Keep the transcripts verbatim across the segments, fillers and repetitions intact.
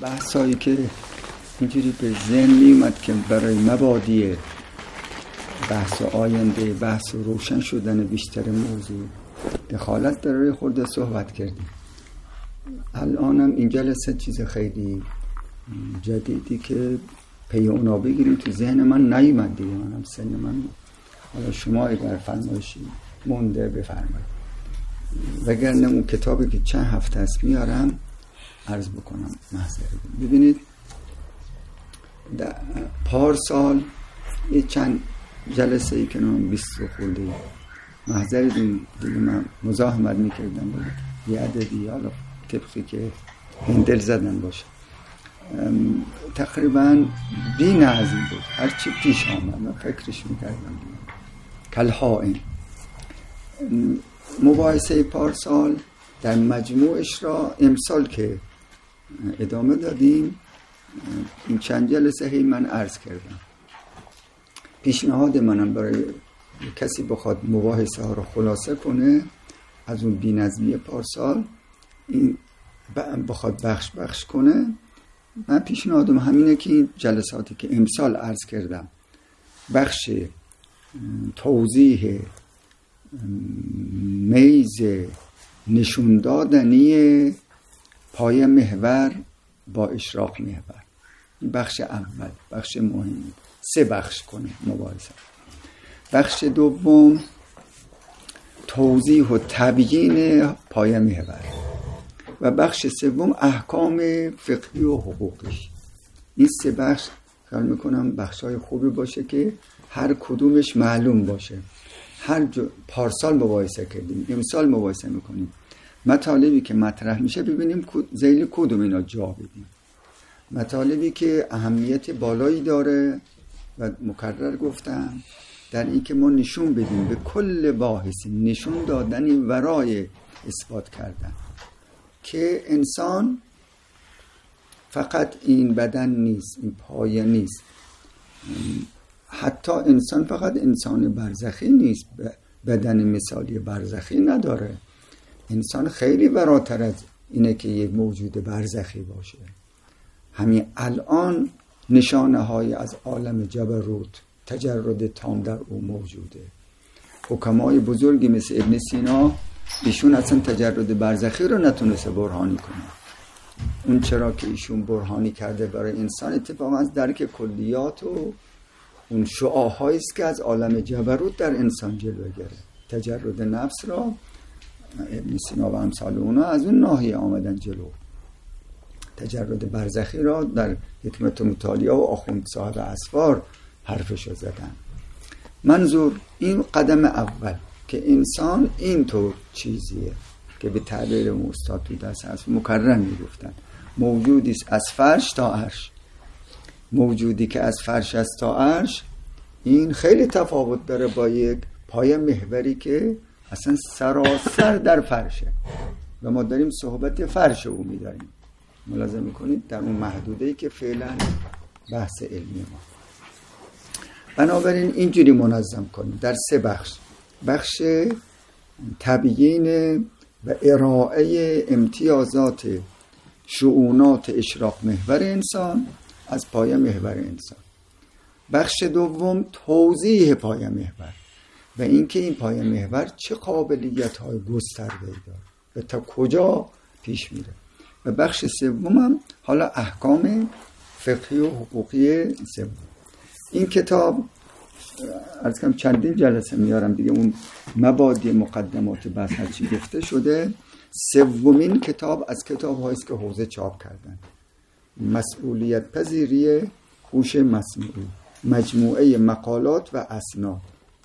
بحثایی که اینجوری به ذهن میومد که برای مبادی بحث آینده، بحث روشن شدن بیشتر موضوع دخالت برای خورده صحبت کردیم. الانم این جلسه چیز خیلی جدیدی که پی اونا بگیریم تو ذهن من نیومد دیگه. منم سن من، حالا شما اگر فرمایشی مونده بفرمایید، وگرنه اون کتابی که چند هفته است میارم عرض بکنم محضر. ببینید پارسال یه چند جلسه ای که نام بیست و خورده محضر دیگه من مزاحمت میکردم بود یه عددی، حالا طبقی که هندل زدن باشه، تقریبا بی نظم بود. هرچی پیش آمد من فکرش میکردم کلهائن. مباحثه پارسال در مجموعش را امسال که ادامه دادیم، این چند جلسه هی من عرض کردم. پیشنهاد منم برای کسی بخواد مباحثه ها رو خلاصه کنه از اون بی‌نظمی پارسال، این بخواد بخش بخش کنه، من پیشنهادم همینه که این جلساتی که امسال عرض کردم بخش توضیح میز نشون دادنی پای محور با اشراق محور، این بخش اول، بخش مهم، سه بخش کنه مباحثه. بخش دوم توضیح و تبیین پای محور و بخش سوم احکام فقهی و حقوقیش. این سه بخش خیال میکنم بخشای خوبی باشه که هر کدومش معلوم باشه. هر جو پارسال مباحثه کردیم، امسال مباحثه میکنیم. مطالبی که مطرح میشه ببینیم ذیل کدوم اینا جا بدیم. مطالبی که اهمیت بالایی داره و مکرر گفتم در این که ما نشون بدیم به کل باحث نشون دادنی ورای اثبات کردن که انسان فقط این بدن نیست، این پایه نیست، حتی انسان فقط انسان برزخی نیست، بدن مثالی برزخی نداره. انسان خیلی وراتر از اینه که یک موجود برزخی باشه. همین الان نشانه های از عالم جبروت، تجرد تام در او موجوده. حکمای بزرگی مثل ابن سینا، ایشون اصلا تجرد برزخی رو نتونسته برهانی کنه. اون چرا که ایشون برهانی کرده برای انسان اتفاقا از درک کلیات و اون شعاع‌هایی است که از عالم جبروت در انسان جلوه گرفت. تجرد نفس را ابن سینا و امثال اونا از اون ناحیه آمدن جلو. تجرد برزخی را در حکمت مطالعه و آخوند صاحب اسفار حرفشو زدن. منظور این قدم اول که انسان اینطور چیزیه که به تعبیر استاد تو دست هست مکرر میگفتن موجودی است از فرش تا عرش. موجودی که از فرش است تا عرش، این خیلی تفاوت داره با یک پای محوری که اصلا سراسر در فرشه و ما داریم صحبت فرش او می‌داریم. ملاحظه میکنید در اون محدوده‌ای که فعلا بحث علمی ما. بنابراین اینجوری منظم کنیم در سه بخش. بخش تبیین و ارائه امتیازات شؤونات اشراق محور انسان از پای محور انسان. بخش دوم توضیح پای محور و اینکه این پای محور چه قابلیت‌های گسترده‌ای داره و تا کجا پیش میره. و بخش سوم هم حالا احکام فقهی و حقوقی سوم. این کتاب عرض کنم چندین جلسه میارم دیگه، اون مبادی مقدمات بحث هرچی گفته شده. سومین کتاب از کتاب هایی است که حوزه چاپ کردن. مسئولیت پذیری هوش مصنوعی، مجموعه مقالات و اسناد،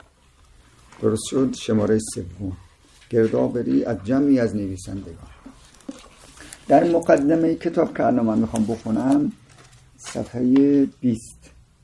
درست شد، شماره سوم، گردآوری از جمعی از نویسندگان. در مقدمه کتاب که الان من میخوام بخونم صفحه بیست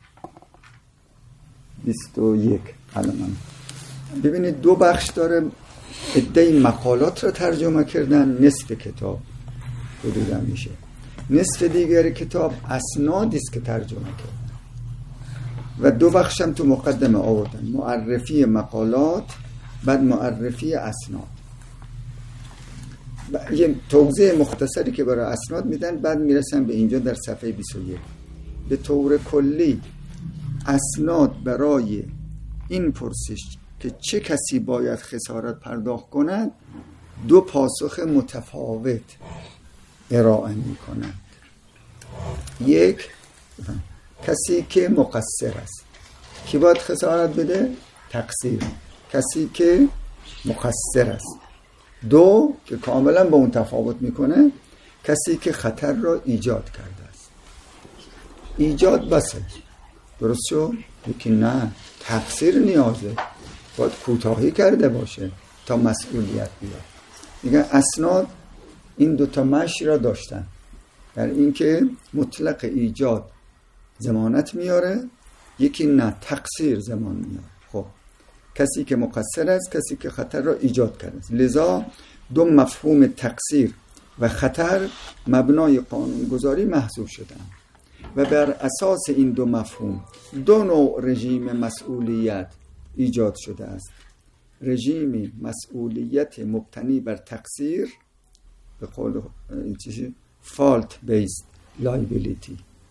بیست و یک، الان من ببینید دو بخش داره. عده مقالات رو ترجمه کردن، نصف کتاب حدودا میشه، نصف دیگر کتاب اسنادی است که ترجمه کردن و دو بخش هم تو مقدمه آوردن، معرفی مقالات بعد معرفی اسناد. یه توضیح مختصری که برای اسناد میدن، بعد میرسن به اینجا در صفحه بیست و یک. به طور کلی اسناد برای این پرسش که چه کسی باید خسارت پرداخت کند دو پاسخ متفاوت ارائه میکنند. یک، کسی که مقصر است. کی باید خسارت بده؟ تقصیر. کسی که مقصر است. دو، که کاملا با اون تفاوت میکنه، کسی که خطر را ایجاد کرده است. ایجاد بسه، درست شد؟ یکی نه، تقصیر نیازه، باید کوتاهی کرده باشه تا مسئولیت بیاد. میگن اسناد این دوتا مشی را داشتن، در اینکه مطلق ایجاد ضمانت میاره، یکی نه، تقصیر ضمان میاره. خب کسی که مقصر است، کسی که خطر را ایجاد کرده است. لذا دو مفهوم تقصیر و خطر مبنای قانونگذاری محسوب شدند و بر اساس این دو مفهوم دو نوع رژیم مسئولیت ایجاد شده است. رژیم مسئولیت مبتنی بر تقصیر، به قول چیزی fault based liability،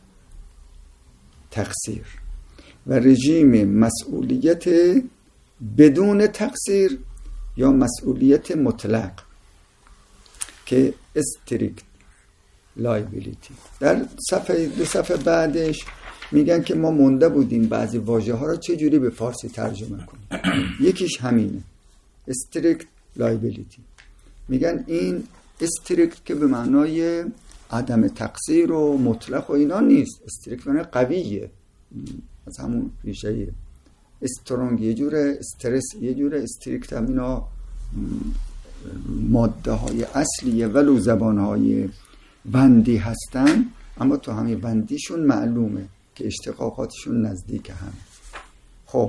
تقصیر، و رژیم مسئولیت بدون تقصیر یا مسئولیت مطلق که strict liability. در صفحه دو صفحه بعدش میگن که ما مونده بودیم بعضی واژه ها را چجوری به فارسی ترجمه کنیم. یکیش همینه، strict liability. میگن این strict که به معنای عدم تقصیر و مطلق و اینا نیست، strict معنی قویه، از همون ریشه استرونگ یه جوره، استرس یه جوره، استریکت هم اینا ماده های اصلیه ولو زبان های بندی هستن، اما تو همین بندیشون معلومه که اشتقاقاتشون نزدیک هم. خب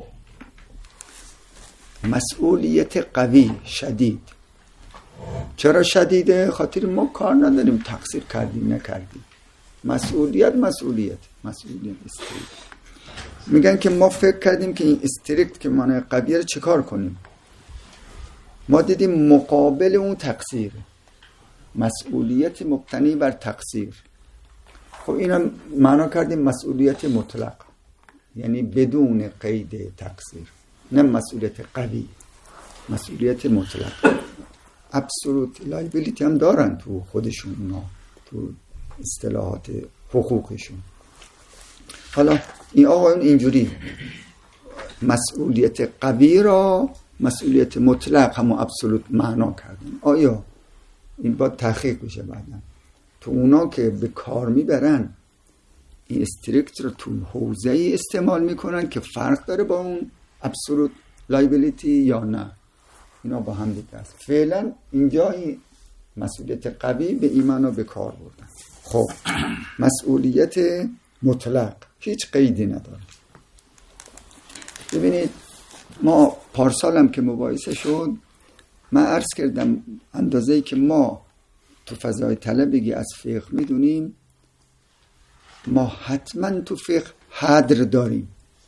مسئولیت قوی، شدید. چرا شدیده؟ خاطر ما کار نداریم تقصیر کردیم نکردیم. مسئولیت مسئولیت مسئولیت استریکت. میگن که ما فکر کردیم که این استریکت که معنی قویه رو چیکار کنیم؟ ما دیدیم مقابل اون تقصیر، مسئولیت مبتنی بر تقصیر. خب اینم معنا کردیم مسئولیت مطلق، یعنی بدون قید تقصیر، نه مسئولیت قوی، مسئولیت مطلق. absolute liability هم دارن تو خودشون، اونا تو اصطلاحات حقوقشون. حالا این آقایون اینجوری مسئولیت قوی را مسئولیت مطلق همون ابسولوت معنا کردن. آیا این باید تحقیق بشه بعدا تو اونا که به کار میبرن این استریکت رو تو حوزه ای استعمال میکنن که فرق داره با اون ابسولوت لایبیلیتی یا نه؟ اینا با هم دیگه است. فعلا اینجا این مسئولیت قوی به این معنا به کار بردن. خب مسئولیت مطلق هیچ قیدی نداره. ببینید ما پارسال هم که مباحثه شد، من عرض کردم اندازه‌ای که ما تو فضای طلبگی از فقه میدونیم، ما حتما تو فقه حدر داریم،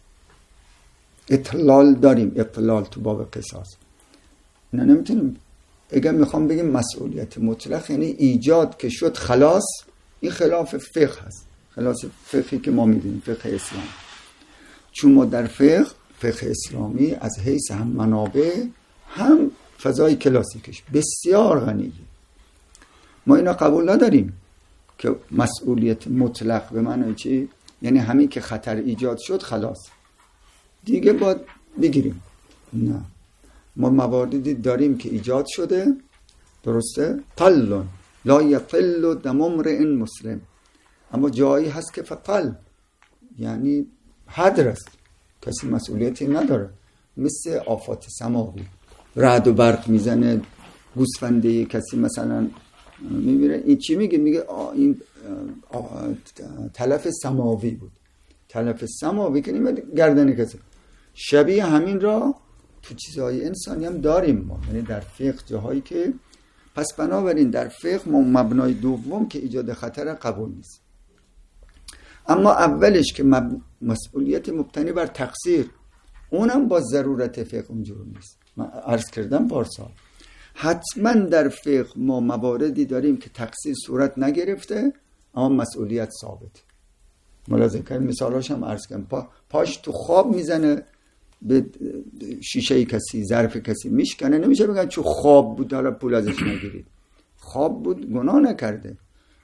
اطلال داریم، اطلال تو باب قصاص. نه نمیتونیم اگر میخوام بگیم مسئولیت مطلق یعنی ایجاد که شد خلاص، این خلاف فقه هست، خلاص فقهی که ما میدونیم، فقه اسلام. چون ما در فقه فقه اسلامی از حیث هم منابع هم فضای کلاسیکش بسیار غنیه. ما اینا قبول نداریم که مسئولیت مطلق به معنی چی؟ یعنی همین که خطر ایجاد شد خلاص دیگه باید بگیریم. نه، ما مواردی داریم که ایجاد شده، درسته؟ طلون لا یطل دم امرئ مسلم، اما جایی هست که فطل یعنی حدر است، کسی مسئولیتی نداره، مثل آفات سماوی، رعد و برق میزنه، گوسفنده کسی مثلا میبینه، این چی میگه؟ میگه این تلف سماوی بود، تلف سماوی که نیمه گردن کسی. شبیه همین را تو چیزهای انسانی هم داریم ما، یعنی در فقه جاهایی که، پس بنابراین در فقه ما مبنای دوم که ایجاد خطر قبول نیست. اما اولش که مب... مسئولیت مبتنی بر تقصیر، اونم با ضرورت فقه اونجور نیست. من عرض کردم پارسال حتما در فقه ما مواردی داریم که تقصیر صورت نگرفته اما مسئولیت ثابت. ملاحظه کردید مثالاش هم عرض کردم. پا، پاش تو خواب میزنه به شیشه کسی، ظرف کسی میشکنه، نمیشه بگن چون خواب بود حالا پول ازش نگیرید. خواب بود، گناه نکرده.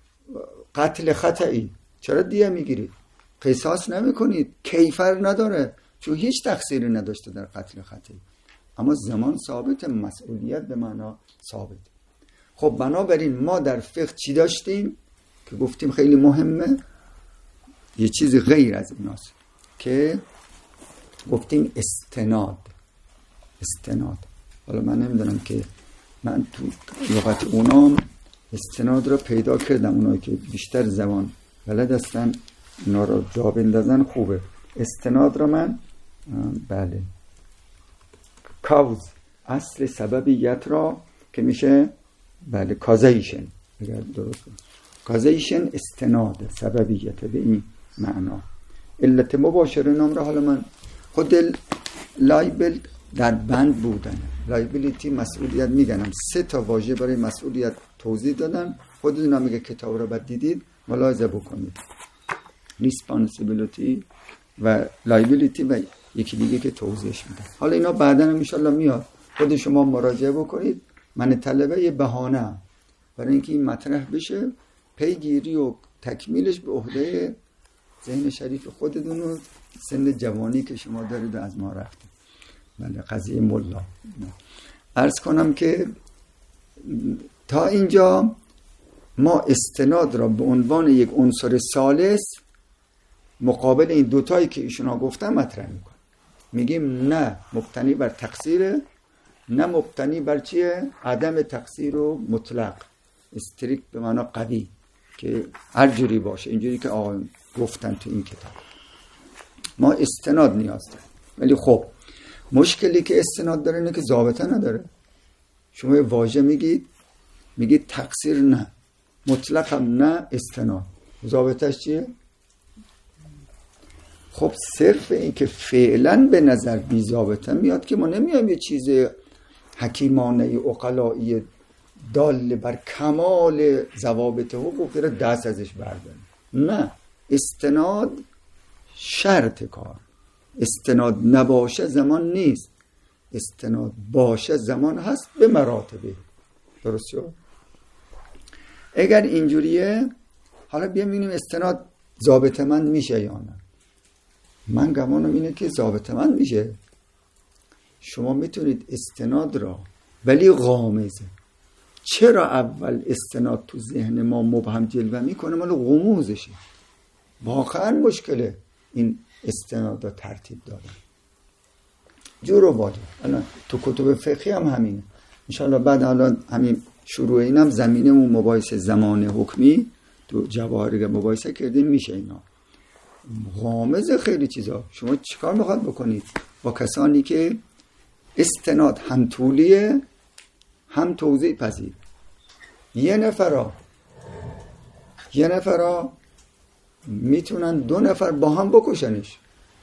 قتل خطئی، چرا دیه میگیرید؟ قصاص نمیکنید، کیفر نداره چون هیچ تقصیری نداشته در قتل خطئی. اما زمان ثابت، مسئولیت به معنا ثابت. خب بنابراین ما در فقه چی داشتیم که گفتیم خیلی مهمه؟ یه چیزی غیر از ایناست که گفتیم استناد. استناد حالا من نمیدونم که من تو لغت اونام استناد رو پیدا کردم، اونایی که بیشتر زبان بلد هستن اونا رو جا بندازن خوبه. استناد رو من بله کاوز، اصل سببیت را که میشه بله کازیشن، اگر درست کازیشن استناد سببیت به این معنا. علت مباشر نام را حالا من خود لایبل در بند بودن، لایبلیتی مسئولیت میگنم، سه تا واژه برای مسئولیت توضیح دادم. خودتون هم میگه کتاب رو بعد دیدید ملاحظه بکنید. ریسپانسیبیلیتی و لایبلیتی و یکی دیگه که توضیحش میدم. حالا اینا بعداً هم ان شاء الله میاد، خود شما مراجعه بکنید. من طلبه یه بهانه برای اینکه این مطرح بشه، پیگیری و تکمیلش به عهده ذهن شریف خودتون و سن جوانی که شما دارید از ما رفتید. بله قضیه ملا. عرض کنم که تا اینجا ما استناد را به عنوان یک عنصر ثالث مقابل این دوتایی که ایشون ها گفتن مطرح میکنیم. میگیم نه مبتنی بر تقصیره، نه مبتنی بر چیه؟ عدم تقصیر و مطلق، استریکت به معنی قوی که هر جوری باشه، اینجوری که آقایون گفتن تو این کتاب. ما استناد نیاز داریم. ولی خب مشکلی که استناد داره اینه که ضابطه نداره. شما یه واژه میگید میگید تقصیر نه، مطلق هم نه، استناد ضابطهش چیه؟ خب صرف این که فعلا به نظر بی ضابطه میاد که ما نمیایم یه چیز حکیمانه عقلایی دال بر کمال ضوابط حقوقی رو دست ازش برداریم. نه، استناد شرط کار. استناد نباشه زمان نیست، استناد باشه زمان هست به مراتبه. درست شد؟ اگر اینجوریه حالا بیایم ببینیم استناد ضابطه‌مند میشه یا نه. من گمانم اینه که ضابطه‌مند میشه. شما میتونید استناد را، ولی غامضه. چرا اول استناد تو ذهن ما مبهم جلوه میکنه؟ مال غموزشه. واقعا مشکله این استناد را ترتیب دادن. جور و بالا. الان تو کتب فقهی هم همینه. انشاءالله بعد الان همین شروع اینم زمینه اون مباحث زمان حکمی تو جواهر مباحثه کردیم میشه اینا. غامض خیلی چیزا. شما چیکار میخواد بکنید با کسانی که استناد هم طولیه هم توضیح پذیر؟ یه نفرا یه نفرا میتونن دو نفر با هم بکشنش.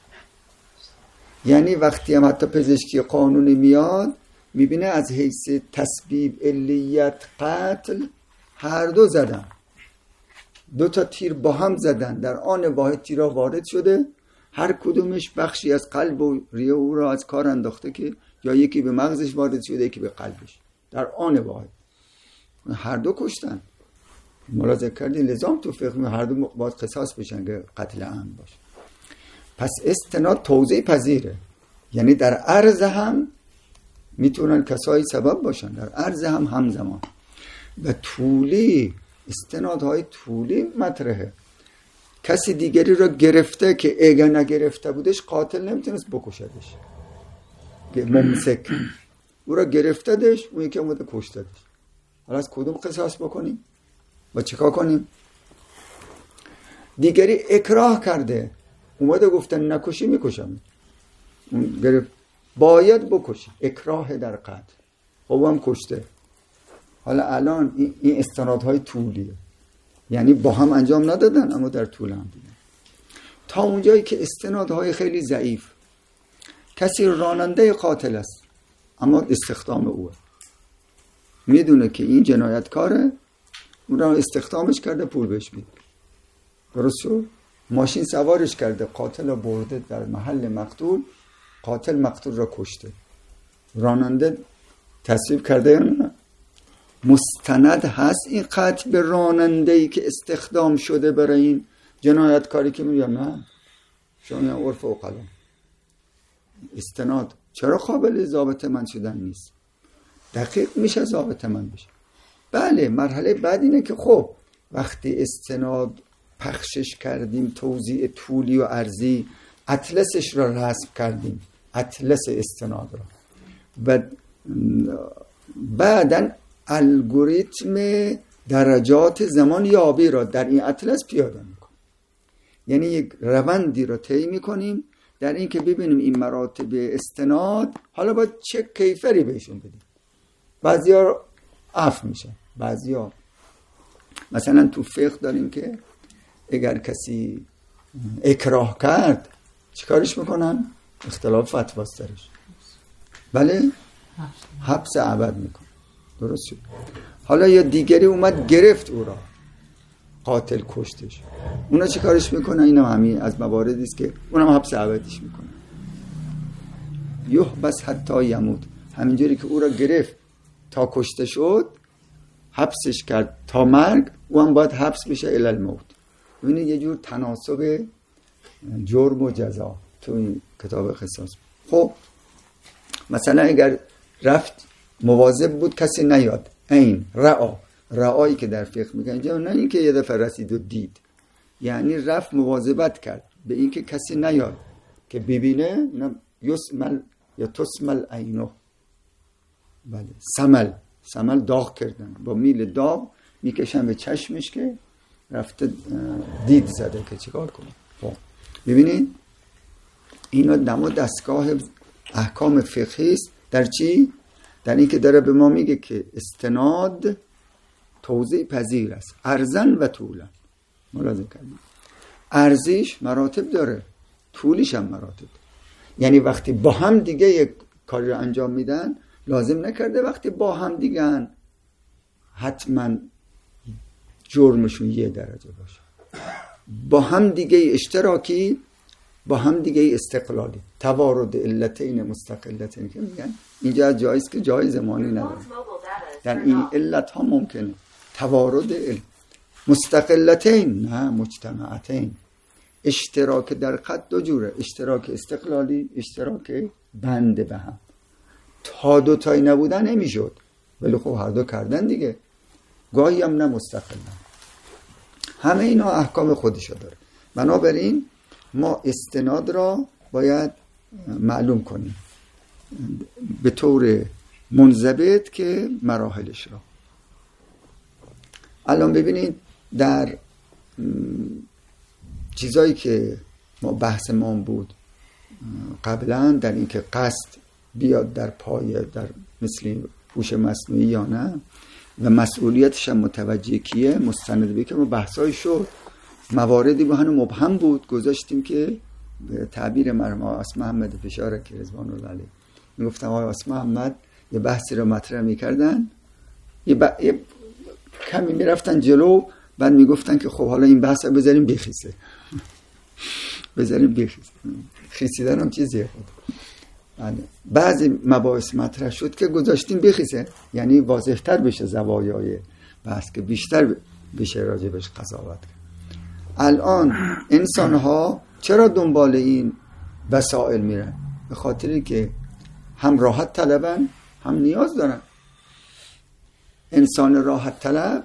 یعنی وقتی هم حتی پزشکی قانونی میاد میبینه از حیث تسبیب علیت قتل هر دو زدن، دو تا تیر با هم زدن، در آن واحد تیرها وارد شده، هر کدومش بخشی از قلب و ریه او را از کار انداخته، که یا یکی به مغزش وارد شده یکی به قلبش، در آن واحد هر دو کشتن. ملاحظه کردین لزام تو فقه هر دو باید قصاص بشن که قتل عمد باشه. پس استناد توضیح پذیره، یعنی در عرض هم میتونن کسایی سبب باشن، در عرض هم همزمان. و طولی، استنادهای طولی مطرحه. کسی دیگری را گرفته که اگه نگرفته بودش قاتل نمیتونست بکشدش، ممسک او را گرفتدش، اون یکی اومده کشتدش. حالا از کدوم قصاص بکنیم و چیکار کنیم؟ دیگری اکراه کرده، اومده گفتن نکشی میکشم، اون گرفت باید بکشی، اکراه در قتل، خب هم کشته. حالا الان این, این استنادهای طولیه، یعنی با هم انجام ندادن اما در طول هم دیدن. تا اونجایی که استنادهای خیلی ضعیف، کسی راننده قاتل است اما استخدام اوه، میدونه که این جنایتکاره، اون رو استخدامش کرده، پول بهش میده. درست شد؟ ماشین سوارش کرده، قاتل رو برده در محل مقتول، قاتل مقتول را کشته. راننده تصویب کرده یا نه؟ مستند هست این قتل به راننده‌ای که استخدام شده برای این جنایتکاری که میگه نه؟ شما عرف عقلا استناد چرا قابل ضابط من شدن نیست؟ دقیق میشه ضابط من بشه. بله مرحله بعد اینه که خب وقتی استناد پخشش کردیم، توزیع طولی و عرضی، اطلسش را رسم کردیم، اطلس استناد را، و بعدن الگوریتم درجات زمان یابی را در این اطلس پیاده میکنیم. یعنی یک روندی را طی میکنیم در این که ببینیم این مراتب استناد حالا باید چه کیفری بهشون بدیم. بعضی ها عفو میشن، بعضی ها مثلا تو فقه داریم که اگر کسی اکراه کرد چیکارش میکنن؟ اختلاف فتواست درش، بله حبس ابد میکنن. درست شد؟ حالا یا دیگری اومد گرفت او را، قاتل کشتش، اونا چی کارش میکنن؟ اینم همین از مواردی است که اونم حبس ابدیش میکنن. یحبس حتی یموت، همینجوری که او را گرفت تا کشته شد، حبسش کرد تا مرگ، او هم باید حبس بشه الی الموت. ببینید یه جور تناسب جرم و جزا تو این کتاب قصاص. خب مثلا اگر رفت مواظب بود کسی نیاد، این رعا، رعایی که در فقه میگن اینجا نه اینکه یه دفعه رسید و دید، یعنی رفت مواظبت کرد به اینکه کسی نیاد که ببینه. اینا یسمل یا تسمل عینو، بله سمل، سمل داغ کردن، با میل داغ میکشن به چشمش که رفته دید زده که چیکار کنه. خب ببینید اینا دم و دستگاه احکام فقهی است. در چی؟ در این که داره به ما میگه که استناد توزیع پذیر است، ارزن و طولن. ملاحظه کردید ارزش مراتب داره، طولیش هم مراتب. یعنی وقتی با هم دیگه یک کاری رو انجام میدن، لازم نکرده وقتی با هم دیگه حتما جرمشون یه درجه باشه. با هم دیگه اشتراکی، با هم دیگه استقلالی، توارد علتین مستقلتین که میگن اینجا از جایی است که جای زمانی نداره. در این علت ها ممکنه توارد مستقلتین نه مجتمعتین. اشتراک در قد دو جوره، اشتراک استقلالی، اشتراک بند به هم. تا دو تایی نبودن نمیشد، ولی خب هر دو کردن دیگه. گاهی هم نه مستقلن. همه اینا احکام خودشو داره. بنابراین ما استناد را باید معلوم کنیم به طور منضبط که مراحلش را. الان ببینید در چیزایی که ما بحث ما بود قبلا، در این که قصد بیاد در پایه در مثل هوش مصنوعی یا نه، و مسئولیتش هم متوجه کیه، مستند به که ما بحثای شد. مواردی با هم مبهم بود، گذاشتیم که به تعبیر مرحوم آسما محمد فشاره که رضوان الله علیه میگفتم آقای آسما محمد یه بحثی رو مطرح میکردن، یه, ب... یه کمی میرفتن جلو، بعد میگفتن که خب حالا این بحث رو بذاریم بخیسه بذاریم بخیسه خیسیدن هم چیزیه. خود بعضی مباحث مطرح شد که گذاشتیم بخیسه، یعنی واضح‌تر بشه زوایای بحث که بیشتر بشه راجبش قضاوت. الان انسان ها چرا دنبال این وسائل میرن؟ به خاطری که هم راحت طلبن هم نیاز دارن. انسان راحت طلب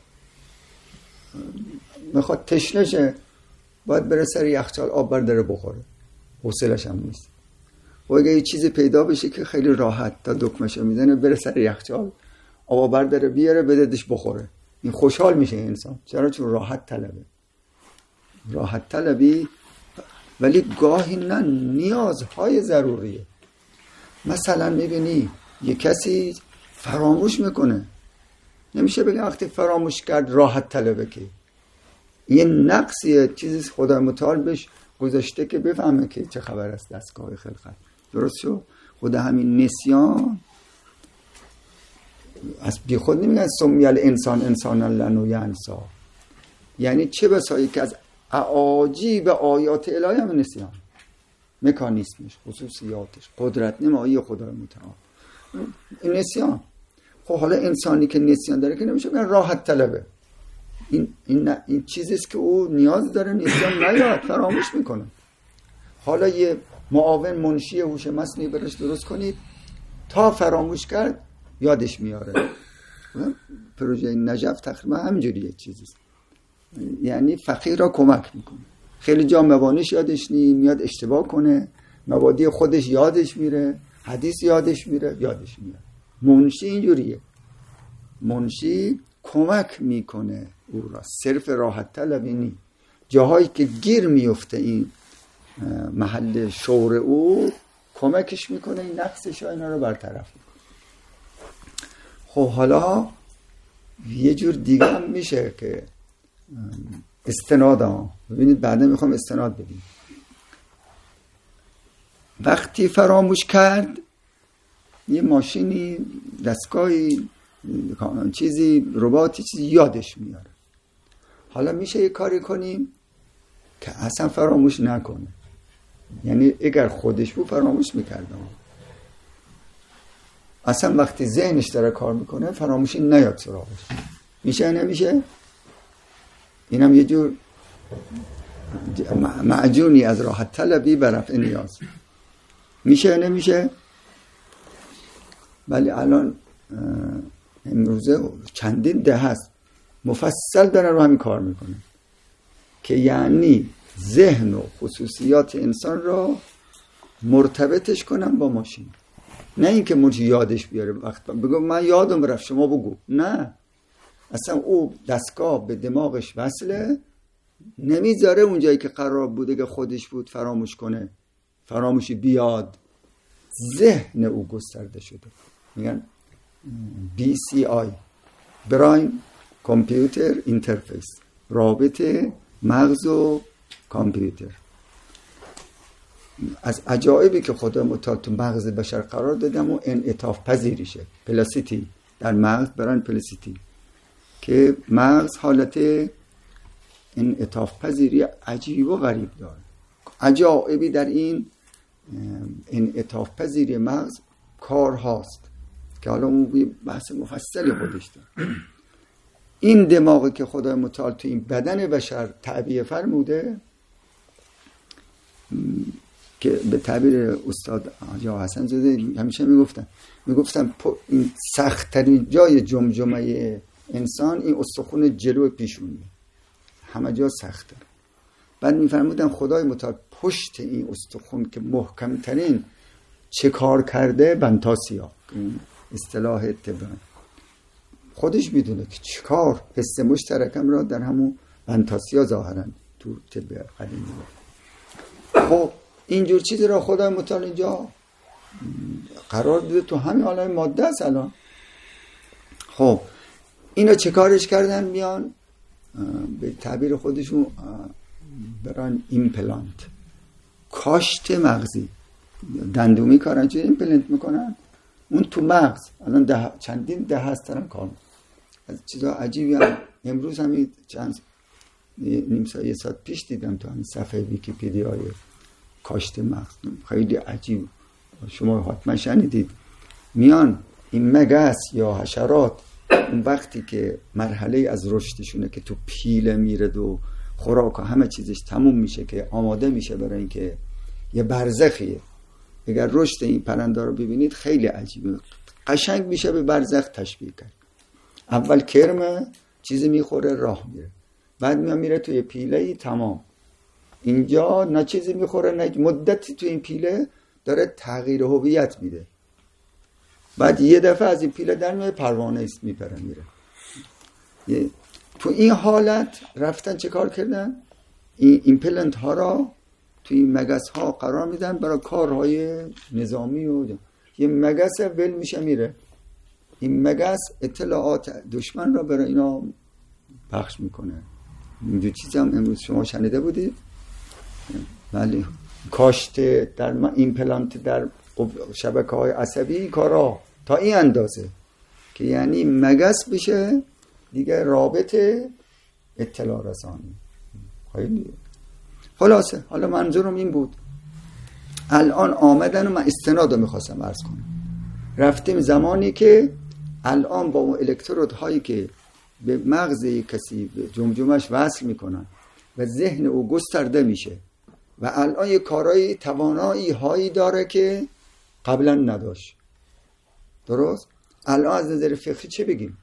میخواد تشنه شه، باید بره سر یخچال آب برداره بخوره، حوصله‌ش هم نیست. و اگه یه چیزی پیدا بشه که خیلی راحت تا دکمه‌شو میزنه بره سر یخچال آب برداره بیاره بدهش بخوره، این خوشحال میشه انسان. چرا؟ چون راحت طلبه. راحت طلبی ولی گاهی نه نیازهای ضروریه. مثلا میبینی یه کسی فراموش میکنه، نمیشه بگه وقتی فراموش کرد راحت طلبه، که یه نقصیه، چیزی خدا متعال بهش گذاشته که بفهمه که چه خبر است دستگاه خلقت. درست شو؟ خدا همین نسیان از بی خود نمیگن سمی الانسان انسانا لن ینسا، یعنی چه بسایی که از عجیب آیات الهی هم نسیان، مکانیسمش، خصوصیاتش، قدرت نمایی خدای متعال، این نسیان. خب حالا انسانی که نسیان داره که نمیشه بگن راحت طلبه، این این این چیزیست که او نیاز داره نسیان نیاد، فراموش میکنه. حالا یه معاون منشی هوش مصنوعی برش درست کنید، تا فراموش کرد یادش میاره. پروژه نجف تقریبا همینجوریه چیزیست، یعنی فقیر را کمک میکنه. خیلی جا مبانیش یادش نی، میاد اشتباه کنه، مبادی خودش یادش میره، حدیث یادش میره، یادش میره. منشی اینجوریه، منشی کمک میکنه او را، صرف راحت طلبی نی. جاهایی که گیر میفته این محل شعور او، کمکش میکنه این نقصش ها اینا رو برطرف میکنه. خب حالا یه جور دیگه هم میشه که استناد ها، ببینید بعدا میخوام استناد بدیم. وقتی فراموش کرد یه ماشینی، دستگاهی، چیزی، رباتی، چیزی یادش میاره. حالا میشه یه کاری کنیم که اصلا فراموش نکنه، یعنی اگر خودش بود فراموش میکرد، اصلا وقتی ذهنش داره کار میکنه فراموشی نیاد سراغش. میشه نمیشه؟ اینم یه جور معجونی از راحت طلبی بر رفع نیاز. میشه نمیشه؟ ولی الان امروزه چندین ده هست مفصل دارن رو همین کار میکنه که یعنی ذهن و خصوصیات انسان را مرتبطش کنم با ماشین. نه اینکه مرچی یادش بیاره، وقت بگو من یادم رفت شما بگو، نه، اصلا او دستگاه به دماغش وصله، نمیذاره اونجایی که قرار بوده که خودش بود فراموش کنه، فراموشی بیاد. ذهن او گسترده شده، میگن بی سی آی، براین کامپیوتر اینترفیس، رابطه مغز و کامپیوتر. از عجایبی که خدا متعال تو مغز بشر قرار دادم و انعطاف پذیریشه، پلاسیتی در مغز، براین پلاسیتی، که مغز حالت انعطاف پذیری عجیب و غریب داره. عجایبی در این انعطاف پذیری مغز کار هاست که حالا اون بحث مفصلی خودش داره. این دماغی که خدای متعال تو این بدن بشر تعبیه فرموده، که به تعبیر استاد حاجی حسن زاده همیشه میگفتن میگفتن این سخت‌ترین جای جمجمه انسان این استخون جلو پیشونیه، همه جا سخته. بعد میفرمودن خدای متعال پشت این استخون که محکمترین چه کار کرده؟ بنتاسیا، اصطلاح طبی، خودش میدونه که چه کار حس مشترکم را در همون بنتاسیا ظاهرا تو طب قدیمی. خب اینجور چیزی را خدای متعال اینجا قرار داده تو همین عالم ماده است الان. خب اینا چه کارش کردن؟ میان به تعبیر خودشون بران ایمپلانت، کاشت مغزی، دندومی کارن چه ایمپلانت میکنن، اون تو مغز الان ده، چندین ده هست دارن کار میکنن. از چیزا عجیبی هم امروز همین چند نیم ساعت یه ساعت پیش دیدم تو همین صفحه ویکی‌پدیای کاشت مغز، خیلی عجیب، شما حتما شنیدید. میان این مگس یا حشرات اون وقتی که مرحله از رشدشونه که تو پیله میره و خوراک و همه چیزش تموم میشه که آماده میشه برای اینکه یه برزخیه. اگر رشد این پرنده رو ببینید خیلی عجیبه، قشنگ میشه به برزخ تشبیه کرد. اول کرمه، چیزی میخوره راه میره، بعد میاد میره توی پیله تمام، اینجا نه چیزی میخوره نه مدتی تو این پیله داره تغییر هویت میده، بعد یه دفعه از این پیله در میاد پروانه است میپره میره. تو این حالت رفتن چه کار کردن؟ این ایمپلنت ها را تو این مگس ها قرار میدن برای کارهای نظامی و یه مگس ول میشه میره، این مگس اطلاعات دشمن را برای اینا پخش میکنه. اینجور چیز هم امروز شما شنیده بودید؟ ولی کاشت در ایمپلانت در شبکه های عصبی کارا تا این اندازه که یعنی مگس بشه دیگه رابطه اطلاع رسانی. خیلی خلاصه حالا منظورم این بود، الان آمدن و من استناد رو میخواستم عرض کنم. رفتیم زمانی که الان با اون الکترود هایی که به مغز کسی به جمجمش وصل میکنن و ذهن او گسترده میشه و الان یه کارهای توانایی هایی داره که قبلا نداشت. درست؟ الان از نظر فقهی چه بگیم؟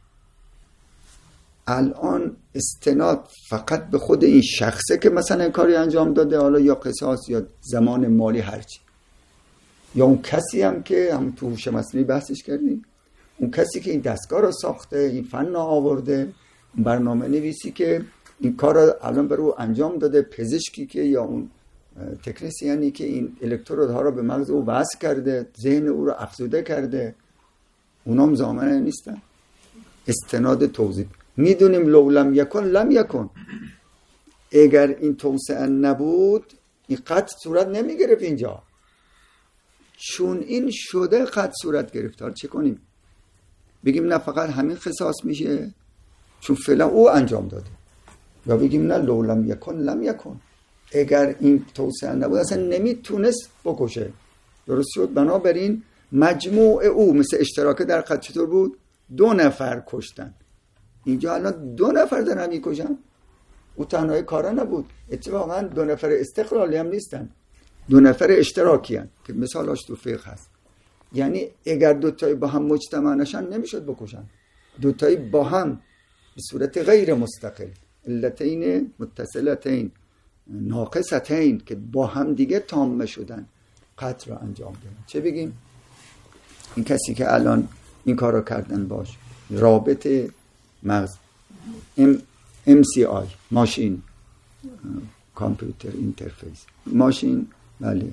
الان استناد فقط به خود این شخصه که مثلا کاری انجام داده، حالا یا قصاص یا زمان مالی هرچی، یا اون کسی هم که هم تو هوش مصنوعی بحثش کردیم، اون کسی که این دستگاه رو ساخته، این فن رو آورده، اون برنامه نویسی که این کار رو الان برای او انجام داده، پزشکی که یا اون تکنسیانی که این الکترودها رو به مغز او وصل کرده، ذهن او رو افزوده کرده، اونام ضامن نیستن. استناد توضیح میدونیم لو لم یکن لم یکن، اگر این توسعه نبود این قطع صورت نمی گرفت اینجا، چون این شده قطع صورت گرفت. حالا چه کنیم؟ بگیم نه فقط همین قصاص میشه چون فعلا او انجام داده، یا بگیم نه لو لم یکن لم یکن، اگر این توسعه نبود اصلا نمیتونست بکشه. درست شد؟ بنابراین مجموع او مثل اشتراک در قتل چطور بود؟ دو نفر کشتن، اینجا الان دو نفر دارن میکشن. او تنهای کارا نبود، اتفاقا دو نفر استقلالی هم نیستن، دو نفر اشتراکی هن که مثالاش تو فقه هست. یعنی اگر دوتایی با هم مجتمع نشن نمیشد بکشن، دوتایی با هم به صورت غیر مستقل، علتین متصلتین ناقصتین که با هم دیگه تام شدن قتل رو انجام دادن. چه بگیم؟ این کسی که الان این کار رو کردن باش رابط مغز ام سی آی ماشین کامپیوتر اینترفیس ماشین، بله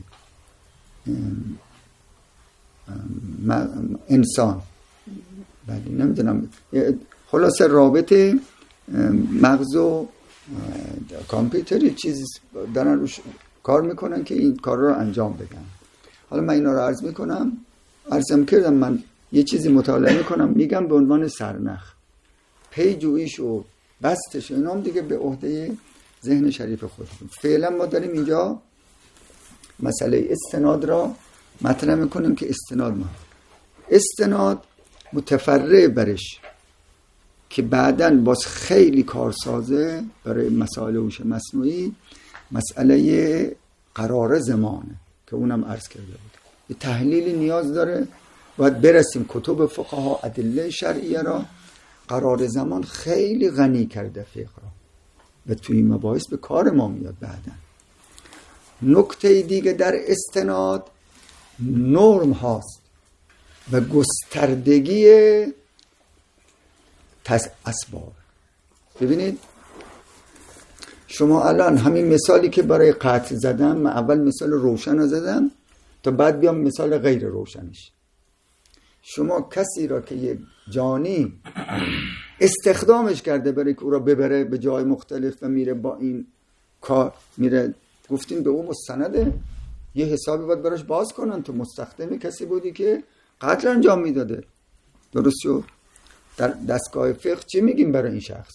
انسان، بله نمیدونم، خلاصه رابط مغز و کامپیوتر چیزی دارن روش کار میکنن که این کار رو انجام بدن. حالا من اینا رو عرض میکنم، عرضم کردم من یه چیزی مطالعه میکنم میگم به عنوان سرنخ، پیجوییش و بستش اینا هم دیگه به عهده ذهن شریف خودتون. فعلا ما داریم اینجا مسئله استناد را مطرح میکنیم که استناد ما استناد متفرع برش که بعداً باز خیلی کارسازه برای مسائل هوش مصنوعی، مسئله قرار زمانه که اونم عرض کرده بود. یه تحلیلی نیاز داره، باید برسیم کتب فقها ادله شرعیه را. قرار زمان خیلی غنی کرده فقه را و توی این مباحث به کار ما میاد بعداً. نکته دیگه در استناد نرم هاست و گستردگی تز اسباب. ببینید شما الان همین مثالی که برای قتل زدم، من اول مثال روشن رو زدم تا بعد بیام مثال غیر روشنش. شما کسی را که یک جانی استخدامش کرده برای که او را ببره به جای مختلف و میره با این کار میره، گفتیم به اون مستنده یه حسابی باید براش باز کنن. تو مستخدم کسی بودی که قتل انجام میداده. درست شد؟ در دستگاه فقه چی میگیم برای این شخص؟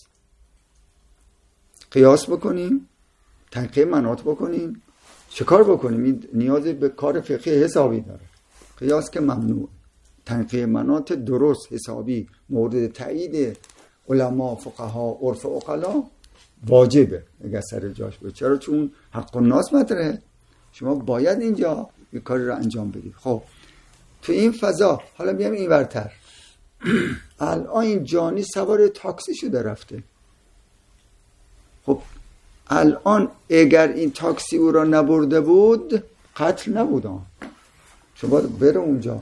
قیاس بکنیم، تنقیه مناط بکنیم، چه کار بکنیم؟ این نیاز به کار فقهی حسابی داره. قیاس که ممنوع، تنقیه مناط درست حسابی مورد تایید علما فقها عرف عقلا واجبه اگر سر جاش باشه. چرا؟ چون حق الناس مطرحه، شما باید اینجا یه کاری رو انجام بدید. خب تو این فضا حالا بیام این ورتر، الان این جانی سوار تاکسی شده رفته. خب الان اگر این تاکسی او را نبرده بود قتل نبود، شما باید بره اونجا.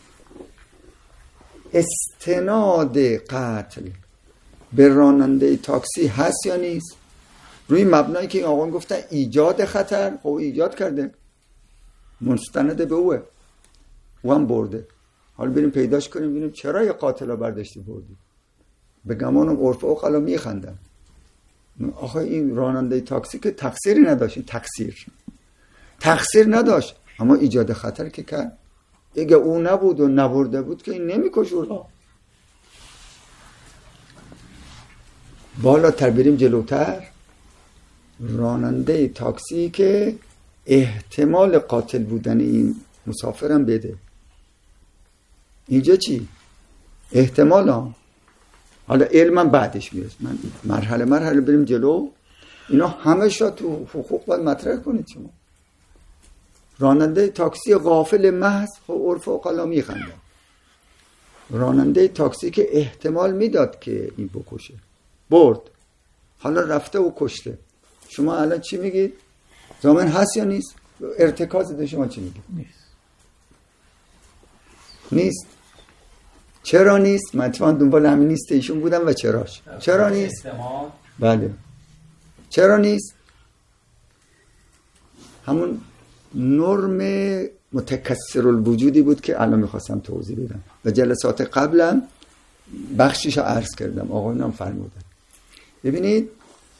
استناد قتل به راننده تاکسی هست یا نیست؟ روی مبنایی که این آقا گفتن ایجاد خطر، خب ایجاد کرده، مستند به اوه، او هم برده. حالا بریم پیداش کنیم ببینیم چرا یه قاتل رو برداشتی بردی. به گمانم عرف عقلا میخندن. آخه این راننده تاکسی که تقصیری نداشت، تقصیر تقصیر نداشت، اما ایجاد خطر که کرد. اگه او نبود و نبرده بود که این نمیکش او را. بالاتر بریم جلوتر، راننده تاکسی که احتمال قاتل بودن این مسافرم بده. اینجا چی؟ احتمال ها. حالا علمم بعدش میرسه. من مرحله مرحله بریم جلو. اینا همه شا تو حقوق باید مطرح کنید. شما راننده تاکسی غافل محض خب عرف و قلا میخنده. راننده تاکسی که احتمال میداد که این بکشه برد، حالا رفته و کشته، شما الان چی میگید؟ ضامن هست یا نیست؟ ارتکاز ده شما چی میگید؟ نیست. نیست. چرا نیست؟ من اتفاقا دنبال همین نیست ایشون بودم و چراش. چرا نیست؟ بله. چرا نیست؟ همون نرم متکثر الوجودی بود که الان میخواستم توضیح بدم و جلسات قبلم بخشیشو عرض کردم، آقایون هم فرمودن. ببینید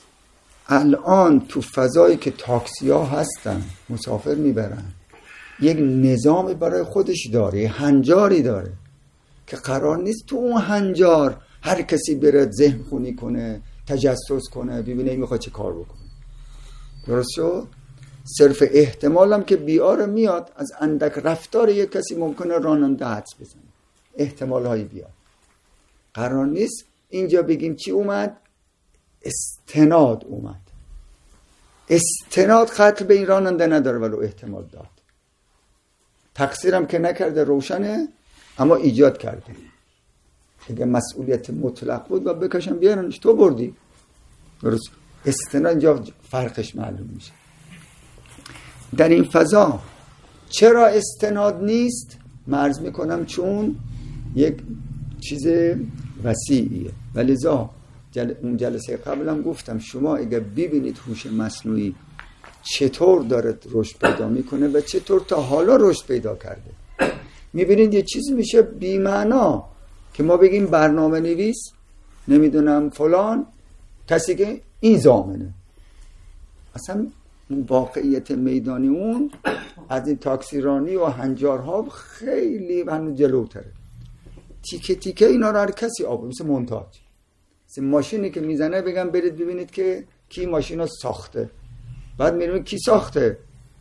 الان تو فضایی که تاکسی ها هستن مسافر میبرن، یک نظامی برای خودش داره، هنجاری داره که قرار نیست تو اون هنجار هر کسی بره ذهن خونی کنه، تجسس کنه، ببینه این میخواد چه کار بکنه. درست شد؟ صرف احتمالم که بیاره میاد از اندک رفتار یک کسی ممکنه راننده حدس بزنه، احتمال های بیاد. قرار نیست اینجا بگیم چی اومد؟ استناد اومد. استناد قتل به این راننده نداره ولو احتمال داد. تقصیرم که نکرده، روشنه، اما ایجاد کرده. اگه مسئولیت مطلق بود و بکشن بیارنش، تو بردی. درست. استناد اینجا فرقش معلوم میشه. در این فضا چرا استناد نیست؟ مرز میکنم چون یک چیز وسیعیه. ولذا جل... اون جلسه قبلم گفتم شما اگه ببینید هوش مصنوعی چطور داره رشد پیدا میکنه و چطور تا حالا رشد پیدا کرده، میبینید یه چیزی میشه بی معنا که ما بگیم برنامه نویس نمیدونم فلان کسی که این ضامنه. اصلا واقعیت میدانی اون از این تاکسیرانی و هنجارها خیلی هنوز جلوتره. تیکه تیکه اینا رو هر کسی آب مثل مونتاژ، مثل ماشینی که میزنه بگم برید ببینید که کی ماشین رو ساخته، بعد میریم کی ساخته،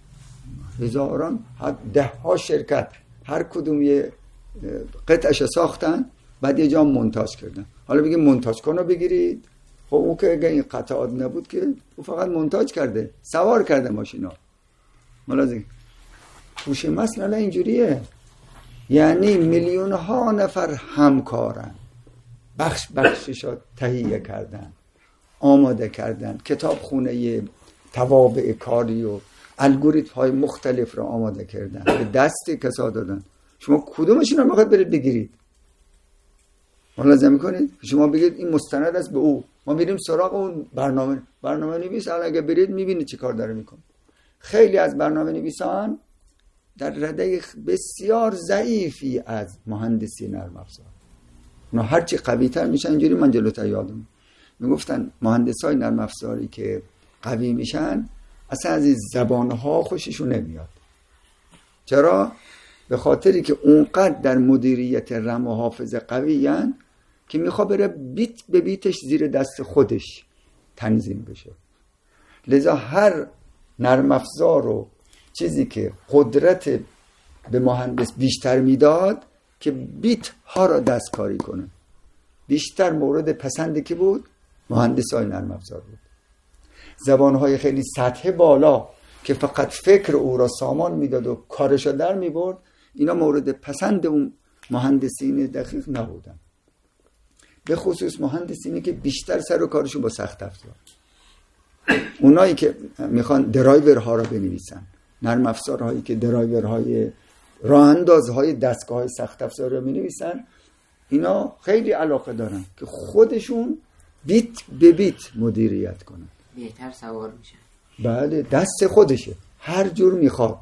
هزاران ده ها شرکت هر کدوم یه قطعش ساختن بعد یه جا مونتاژ کردن. حالا بگیم مونتاژ کنو بگیرید، خب اون که اگه این قطعات نبود که او فقط مونتاژ کرده، سوار کرده ماشینا. ملاحظه هوش مصنوعی اینجوریه، یعنی میلیون ها نفر همکارن، بخش بخششا تهیه کردن، آماده کردن، کتاب خونه توابع کاری و الگوریتم های مختلف را آماده کردن، به دست کسا دادن. شما کدومشون رو میخواید برید بگیرید؟ ملاحظه میکنید؟ شما بگید این مستند است به او، ما میریم سراغ اون برنامه برنامه نویس. الان اگه برید میبینید چی کار داره میکنه. خیلی از برنامه نویسان در رده بسیار ضعیفی از مهندسی نرم افزار، اونا هرچی قوی تر میشن. اینجوری من جلوتر یادم میگفتن مهندسای نرم افزاری که قوی میشن اصلا از این زبانها خوششون نمیاد. چرا؟ به خاطری که اونقدر در مدیریت رم و حافظه قویان که میخواد بره بیت به بیتش زیر دست خودش تنظیم بشه. لذا هر نرم افزار و چیزی که قدرت به مهندس بیشتر میداد که بیت ها را دستکاری کنه، بیشتر مورد پسندی که بود مهندسای نرم افزار بود. زبانهای خیلی سطح بالا که فقط فکر او را سامان میداد و کارش را در میبرد، اینا مورد پسند اون مهندسین دقیق نبودن. به خصوص مهندسینی که بیشتر سر و کارشون با سخت افزار، اونایی که میخوان درایورها را بنویسن، نرم افزارهایی که درایورهای راه اندازهای دستگاه سخت افزار را بنویسن، اینا خیلی علاقه دارن که خودشون بیت به بیت مدیریت کنن، بهتر سوار میشن. بله، دست خودشه، هر جور میخواد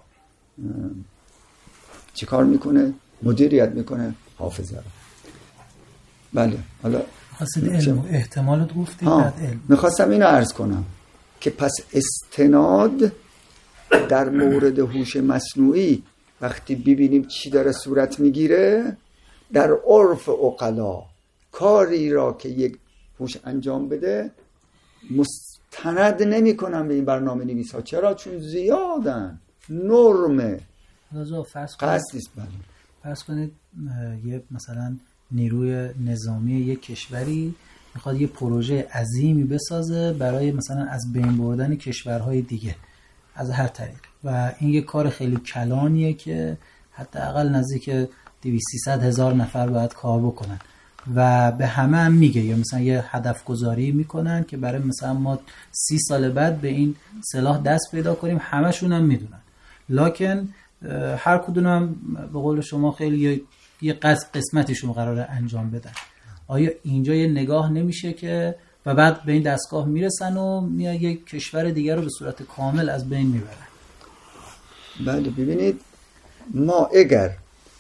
چی کار میکنه، مدیریت میکنه حافظه رو. بله، حالا حاصل علم احتمالات گفتید بعد علم. میخواستم اینو عرض کنم که پس استناد در مورد هوش مصنوعی وقتی ببینیم چی داره صورت میگیره، در عرف عقلا کاری را که یک هوش انجام بده مستند نمی کنن به این برنامه نویس ها. چرا؟ چون زیادن، نرمه قصدیست. بله فرض کنید یه مثلا نیروی نظامی یک کشوری میخواد یه پروژه عظیمی بسازه برای مثلا از بین بردن کشورهای دیگه از هر طریق، و این یه کار خیلی کلانیه که حداقل نزدیک دویست سیصد هزار نفر باید کار بکنن و به همه هم میگه، یا مثلا یه هدف گذاری میکنن که برای مثلا ما سی سال بعد به این سلاح دست پیدا کنیم، همشون هم میدونن، لکن هر کدوم هم به قول شما خیلی یه قسمتیشون قراره انجام بدن. آیا اینجا یه نگاه نمیشه که و بعد به این دستگاه میرسن و میاد یک کشور دیگر رو به صورت کامل از بین میبرن؟ بله ببینید، ما اگر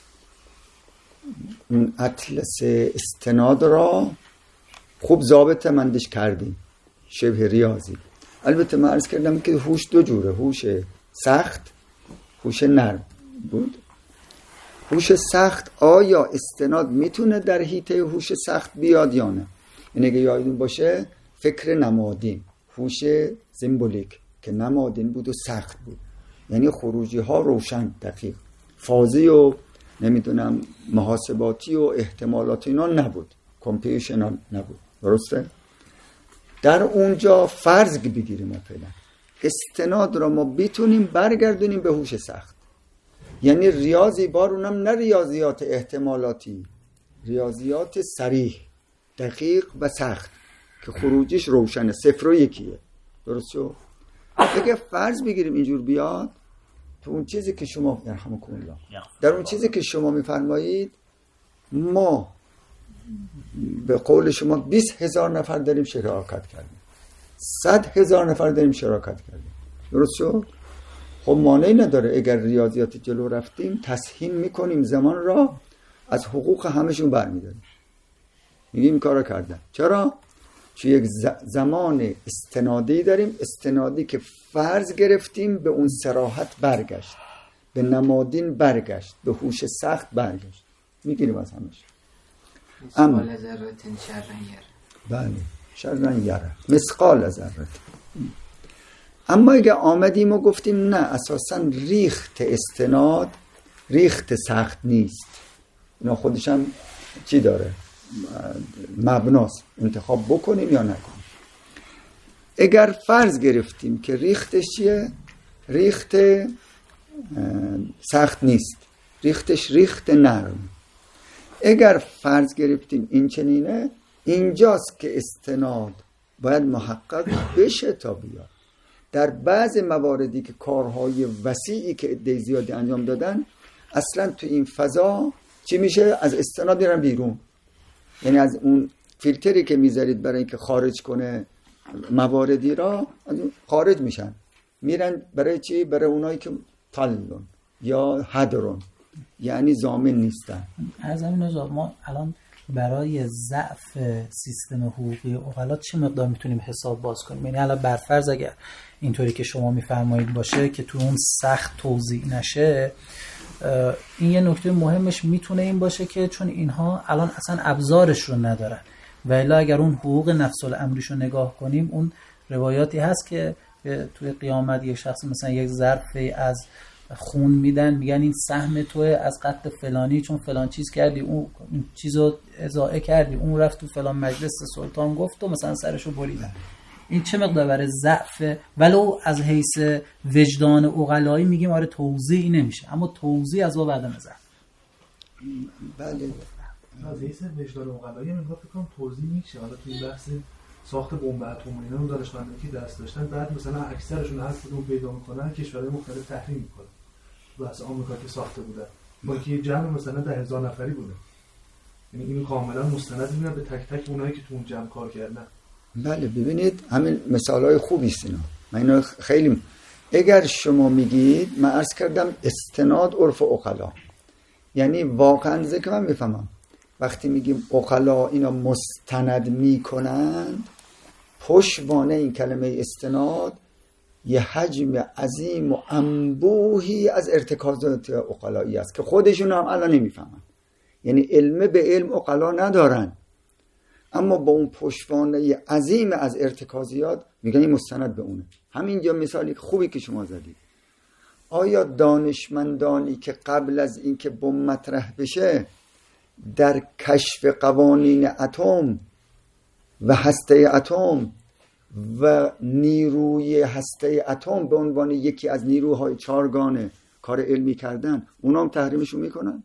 اون اطلس استناد را خوب ضابط مندش کردیم، شبه ریاضی، البته من عرض کردم که هوش دو جوره، هوش سخت، هوش نرم بود. هوش سخت آیا استناد میتونه در حیطه هوش سخت بیاد یا نه؟ این اگه یادتون باشه فکر نمادین، هوش سمبولیک که نمادین بود و سخت بود، یعنی خروجی ها روشن دقیق، فازی و نمیدونم محاسباتی و احتمالاتی اینا نبود، کامپیوشنال نبود، درسته؟ در اونجا فرض بگیریم فعلا استناد را ما بتونیم برگردونیم به هوش سخت، یعنی ریاضی بار اونم نه ریاضیات احتمالاتی، ریاضیات صریح دقیق و سخت که خروجیش روشنه، صفر و یکیه، درست شو؟ اگه فرض بگیریم اینجور بیاد تو اون چیزی که شما یرحمکم الله در اون چیزی که شما میفرمایید، ما به قول شما بیست هزار نفر داریم شراکت کردیم، صد هزار نفر داریم شراکت کردیم، درست شد؟ خب مانعی نداره اگر ریاضیات جلو رفتیم تسهیل میکنیم زمان را، از حقوق همشون برمیداریم، میگیم کارا کردن. چرا؟ چون یک زمان استنادی داریم، استنادی که فرض گرفتیم به اون صراحت برگشت، به نمادین برگشت، به هوش سخت برگشت، میگیریم از همش. اما مثقال ذره شرن یره. بله شرن یره، مثقال ذره. اما اگه آمدیم و گفتیم نه اساساً ریخت استناد ریخت سخت نیست، اینا خودش هم چی داره؟ مبناست، انتخاب بکنیم یا نکنیم. اگر فرض گرفتیم که ریختش چیه؟ ریخت سخت نیست، ریختش ریخت نرم. اگر فرض گرفتیم این چنینه، اینجاست که استناد باید محقق بشه تا بیاد. در بعض مواردی که کارهای وسیعی که عده زیادی انجام دادن، اصلا تو این فضا چی میشه؟ از استناد میرن بیرون، یعنی از اون فیلتری که میذارید برای اینکه خارج کنه مواردی را، از اون خارج میشن، میرن برای چی؟ برای اونایی که طلون یا هدرون، یعنی ضامن نیستن. از همین نظر ما الان برای ضعف سیستم حقوقی عقلا چه مقدار میتونیم حساب باز کنیم؟ یعنی الان برفرض اگر اینطوری که شما میفرمایید باشه که تو اون سخت توزیع نشه، این یه نکته مهمش میتونه این باشه که چون اینها الان اصلا ابزارش رو ندارن، و الا اگر اون حقوق نفس الامریش رو نگاه کنیم، اون روایاتی هست که توی قیامت یک شخص مثلا یک ظرفی از خون میدن، میگن این سهم توه از قتل فلانی، چون فلان چیز کردی، اون چیزو اضاعه کردی، اون رفت تو فلان مجلس سلطان گفت و مثلا سرشو بریدن. این چه مقدار برای ضعف، ولو از حیث وجدان عقلایی میگیم آره توضیح نمیشه، اما توضیح از باب عدم ضعف. بله از حیث وجدان عقلایی میگم فکر کنم توضیح میشه. حالا تو این بحث ساخت بمب اتم اینا رو دانشمندانی که دست داشتن، بعد مثلا اکثرشون هر کدوم پیدا میکنن کشورهای مختلف تحریم میکنن. واسه آمریکا که ساخته بودن، با که جمع مثلا ده هزار نفری بوده، یعنی این کاملا مستند میاد به تک تک اونایی که تو اون جمع کار کردن. بله ببینید همین مثالای خوبی است اینا. من اینا خیلی، اگر شما میگید، من عرض کردم استناد عرف عقلا، یعنی واقعا ذکر من میفهمم وقتی میگیم عقلا اینا مستند میکنند، پشتوانه این کلمه استناد یه حجم عظیم و انبوهی از ارتکازات عقلایی است که خودشون هم الان نمیفهمن، یعنی علم به علم عقلا ندارن، اما با اون پشتوانه عظیم از ارتکازیات میگن این مستند به اونه. همینجا مثالی خوبی که شما زدید، آیا دانشمندانی که قبل از اینکه بم مطرح بشه در کشف قوانین اتم و هسته اتم و نیروی هسته اتم به عنوان یکی از نیروهای چارگانه کار علمی کردن، اونا هم تحریمشون میکنن؟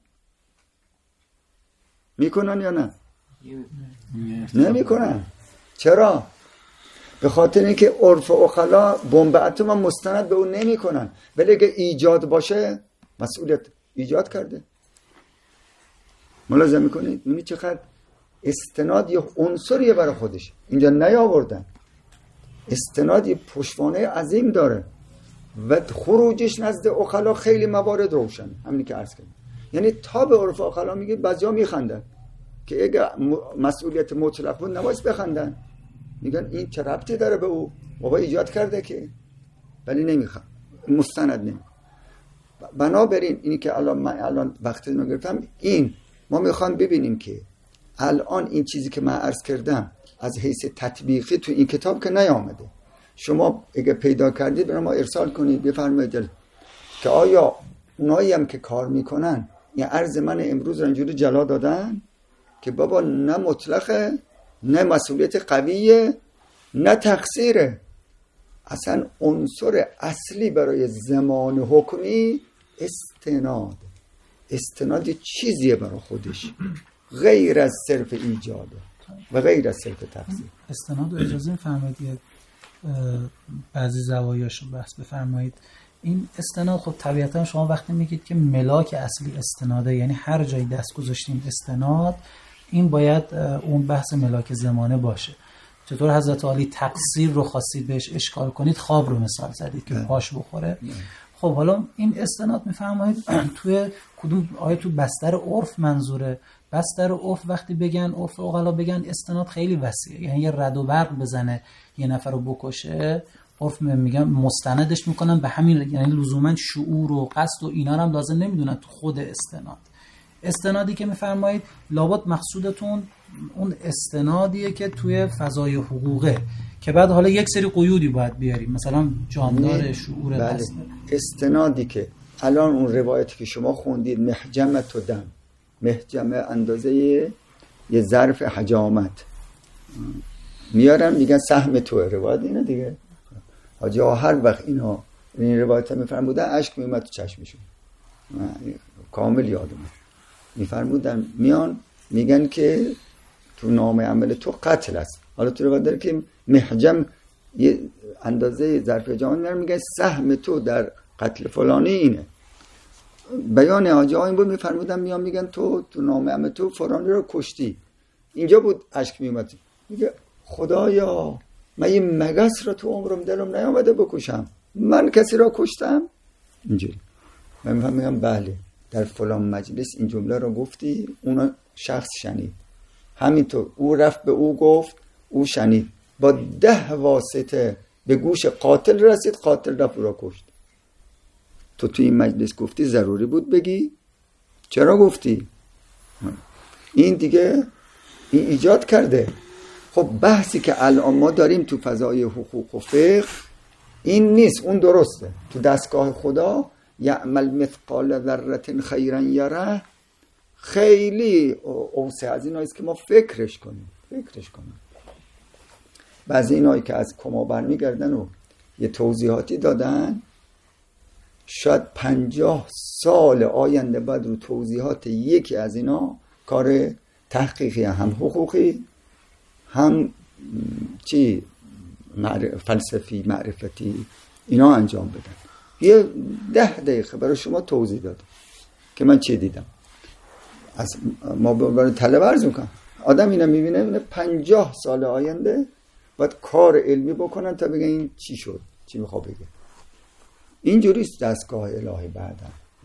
میکنن یا نه؟ نمیکنن. چرا؟ به خاطر اینکه عرف عقلا بمب اتم هم مستند به اون نمیکنن، ولی اگه ایجاد باشه مسئولیت ایجاد کرده. ملاحظه میکنید؟ ببینید چقدر استناد یه عنصریه برای خودش، اینجا نیاوردن. استناد یه پشتوانه عظیم داره و خروجش نزد عقلا خیلی موارد روشن، همینی که عرض کردم. یعنی تا به عرف عقلا میگید بعضیا میخندن که اگه مسئولیت مطلق بود نباید بخندن، میگن این چه ربطی داره به او، بابا ایجاد کرده که، ولی نمیخوام مستند نمی. بنابراین اینی که الان من الان وقتی من گرفتم، این ما میخوام ببینیم که الان این چیزی که من عرض کردم از حیث تطبیقی تو این کتاب که نیامده، شما اگه پیدا کردید برای ما ارسال کنید بفرمایید که آیا اونایی هم که کار میکنن این عرض من امروز رو اینجوری جلا دادن که بابا نه مطلقه، نه مسئولیت قویه، نه تقصیره. اصلا عنصر اصلی برای زمان حکمی استناد. استناد چیزیه برای خودش غیر از صرف ایجاده و غیر از صرف تقصیر. استناد رو اجازه می‌فرمایید بعضی زوایاشو بحث بفرمایید. این استناد خب طبیعتا شما وقتی میگید که ملاک اصلی استناده، یعنی هر جایی دست گذاشتیم استناد، این باید اون بحث ملاک زمانه باشه. چطور حضرت علی تقصیر رو خواستید بهش اشکال کنید، خواب رو مثال زدید که پاش بخوره. خب حالا این استناد میفرمایید توی کدوم آیه؟ تو بستر عرف منظوره؟ بستر عرف وقتی بگن، عرف عقلا بگن استناد خیلی وسیعه، یعنی یه رد و برق بزنه یه نفر رو بکشه، عرف میگن مستندش میکنن به همین، یعنی لزوما شعور و قصد و اینا هم لازم نمیدونن تو خود استناد. استنادی که میفرمایید لابد مقصودتون اون استنادیه که توی فضای حقوقه، که بعد حالا یک سری قیودی باید بیاریم، مثلا جاندار شعور بله. قصد. استنادی که الان اون روایتی که شما خوندید محجمه تو دم، محجمه اندازه یه ظرف حجامت میارن میگن سهم تو، روایت اینه دیگه. حاجی ها هر وقت اینا این روایت ها میفرمودن اشک میومد تو چشمشون، کامل یادمه. میفرمودن میان میگن که تو نامه عمل تو قتل است. حالا تو روایت داره که محجم یه اندازه ظرف جهان میارن میگن سهم تو در قتل فلانی اینه. بیان حاجی ها این بود، میفرمودن میان میگن تو تو نامه عمل تو فلانی رو کشتی. اینجا بود اشک میومد، میگه خدایا من یه مگس رو تو عمرم دلم نیامده بکشم، من کسی را کشتم؟ اینجوری من میگم بله در فلان مجلس این جمله رو گفتی، اون شخص شنید، همینطور او رفت به او گفت، او شنید، با ده واسطه به گوش قاتل رسید، قاتل رفت او را کشت. تو تو این مجلس گفتی ضروری بود بگی؟ چرا گفتی؟ این دیگه این ایجاد کرده. خب بحثی که الان ما داریم تو فضای حقوق و فقه این نیست، اون درسته. تو دستگاه خدا یعمل مثقال ذره خیرا یره خیلی اوسع از این هاییست که ما فکرش کنیم فکرش کنیم بعضی این هایی که از کما برمیگردن و یه توضیحاتی دادن، شاید پنجاه سال آینده بعد رو توضیحات یکی از اینا کار تحقیقی هم حقوقی هم چی معرف... فلسفی معرفتی اینا انجام بدن. یه ده دقیقه برای شما توضیح دادم که من چی دیدم. از ما برای طلب عرض میکنم، آدم اینا میبینه اینه پنجاه سال آینده باید کار علمی بکنن تا بگن این چی شد، چی میخواد بگه. اینجوریست دستگاه الهی. بعدا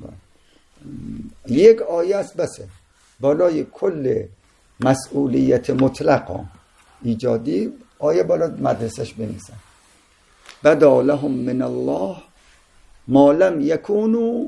یک آیه است بسه، بالای کل مسئولیت مطلقا ایجادی آیه بالا مدرسش بنویسن. بدا لهم من الله ما لم یکونوا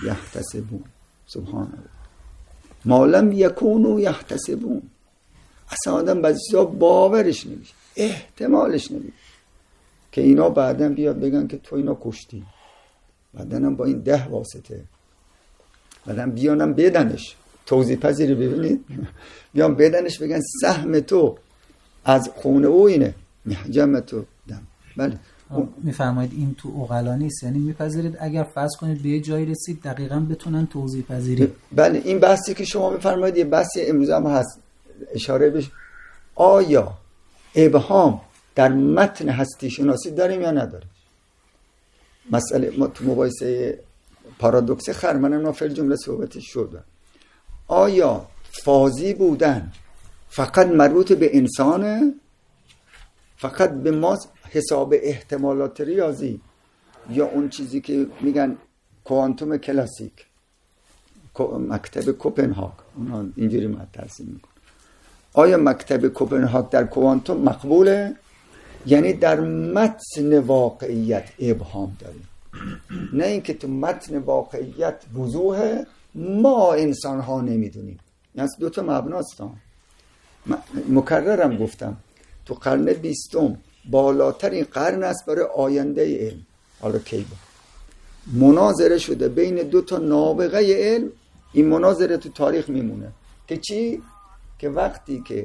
یحتسبون. سبحان الله، ما لم یکونوا یحتسبون. اصلا آدم بعضی چیزا باورش نمیشه، احتمالش نمیشه که اینا بعداً بیاد بگن که تو اینا کشتی، بعداً هم با این ده واسطه بعداً بیانم بدنش توضیح پذیری. ببینید بیان بدنش بگن سهم تو از خون او اینه، محجم تو دم. بله میفرمایید این تو عقلا نیست، یعنی میپذیرید اگر فرض کنید به یه جایی رسید دقیقاً بتونن توضیح پذیری. بله این بحثی که شما میفرمایید یه بحثی امروز هم هست اشاره بهش، آیا ابهام در متن هستی شناسی داریم یا نداریم؟ مسئله ما تو مباحثه پارادوکس خرمن نافل جمله صحبتش شد. آیا فازی بودن فقط مربوط به انسانه، فقط به ما حساب احتمالات ریاضی، یا اون چیزی که میگن کوانتوم کلاسیک، مکتب کوپنهاگ، اونا اینجوری ما ترسیم میکن، آیا مکتب کوپنهاگ در کوانتوم مقبوله؟ یعنی در متن واقعیت ابهام داریم، نه اینکه تو متن واقعیت وضوحه ما انسان ها نمیدونیم. یعنی دو تا مبناست. مکررم گفتم تو قرن بیستم بالاترین قرن است برای آینده علم. حالا کی با مناظره شده بین دو تا نابغه علم، این مناظره تو تاریخ میمونه که چی؟ که وقتی که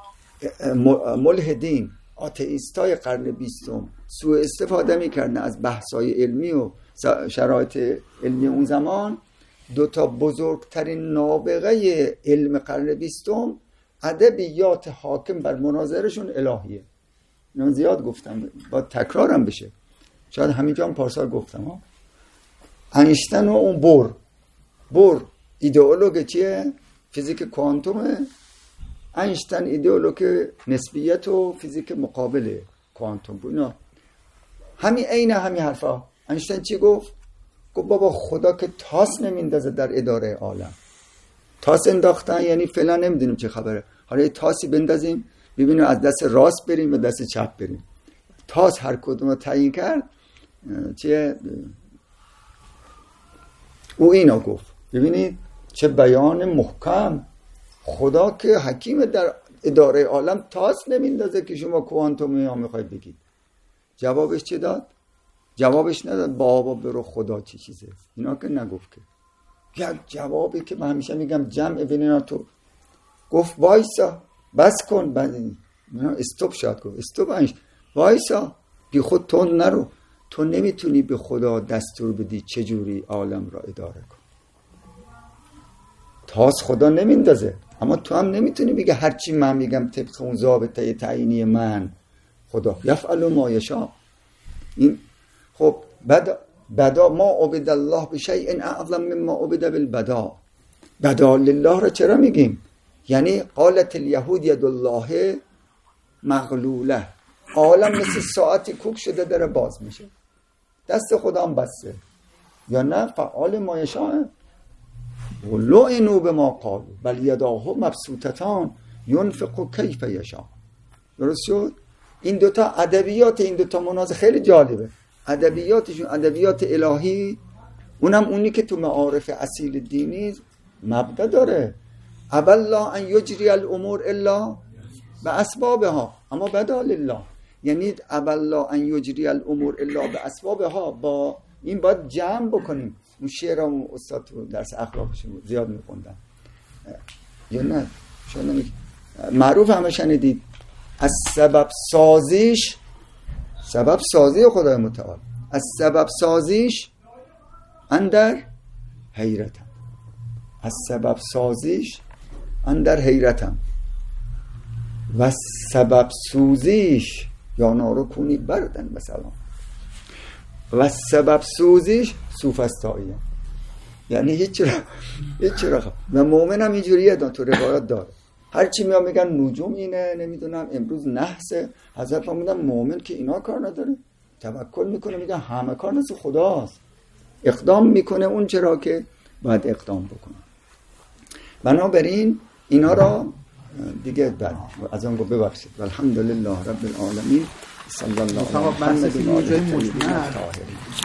ملحدین آتئیستای قرن بیستم سوء استفاده میکردن از بحثای علمی و شرایط علمی اون زمان، دو تا بزرگترین نابغه علم قرن بیستم ادبیات حاکم بر مناظرشون الهیه. من زیاد گفتم با تکرارم بشه، شاید همینجا هم پارسال گفتم ها. اینشتین و اون بور بور ایدئولوگ چیه؟ فیزیک کوانتومه. اینشتین ایدئولوگ نسبیت و فیزیک مقابل کوانتوم بود. اینا همین عین همین حرفا. اینشتین چی گفت؟ گفت بابا خدا که تاس نمیندازه در اداره عالم. تاس انداختن یعنی فعلا نمیدونیم چه خبره، حالا یه تاسی بندازیم ببینیم از دست راست بریم و دست چپ بریم. تاس هر کدوم رو تعیین کرد چیه؟ او اینا گفت. ببینید چه بیان محکم. خدا که حکیم در اداره عالم تاس نمیندازه که شما کوانتومی ها میخواید بگید. جوابش چه داد؟ جوابش نداد بابا برو خدا چی چیزه، اینا که نگفت که. یک جوابی که من همیشه میگم جمع بینینا تو گفت وایسا بس کن، بعد استوب شاد گفت استوب انش وایسا بی خود تند نرو، تو نمیتونی به خدا دستور بدی چجوری عالم را اداره کن. تاس خدا نمیندازه، اما تو هم نمیتونی بگه هرچی من میگم طبق اون ضابطه تعیینی من خدا یفعل ما یشاء. این خب بعد بدا ما عبد الله بشیء اعظم مما عبد بالبدا. بدا لله را چرا میگیم؟ یعنی قالت الیهود ید الله مغلوله، عالم مثل ساعتی کوک شده داره باز میشه، دست خدا هم بسته، یا نه فعال ما یشاء. ولعنوا بما قالوا بل یداه مبسوطتان ينفق کیف یشاء. درست شد؟ این دوتا ادبیات این دوتا مناظره خیلی جالبه. ادبیاتشون ادبیات الهی، اونم اونی که تو معارف اصیل دینی مبدا داره. ابالله ان یجری الامور الا باسبابها، اما بدا لله، یعنی ابالله ان یجری الامور الا باسبابها. با این باید جمع بکنیم. اون شعرام استاد تو درس اخلاقشون زیاد میخوندن، یا نه شما نمی معروف همه شنیدید از سبب سازیش، سبب سازی خدای متعال، از سبب سازیش اندر حیرتم، از سبب سازیش اندر حیرتم و سبب سوزیش یا نارو کنی بردن مثلا و سبب سوزیش سوفستاییه. یعنی هیچ را هیچ را و مؤمن هم اینجوریه، تو روایات داره. هرچی میام میگن نجوم اینه، نمیدونم امروز نحسه، حضرت فرمودن مؤمن که اینا کار نداره، توکل میکنه، میگن همه کار نزد خداست، اقدام میکنه اون چرا که باید اقدام بکنه. بنابراین اینا را دیگه بعد از اون گفت ببخشید والحمدلله رب العالمین صلی الله علیه و آله.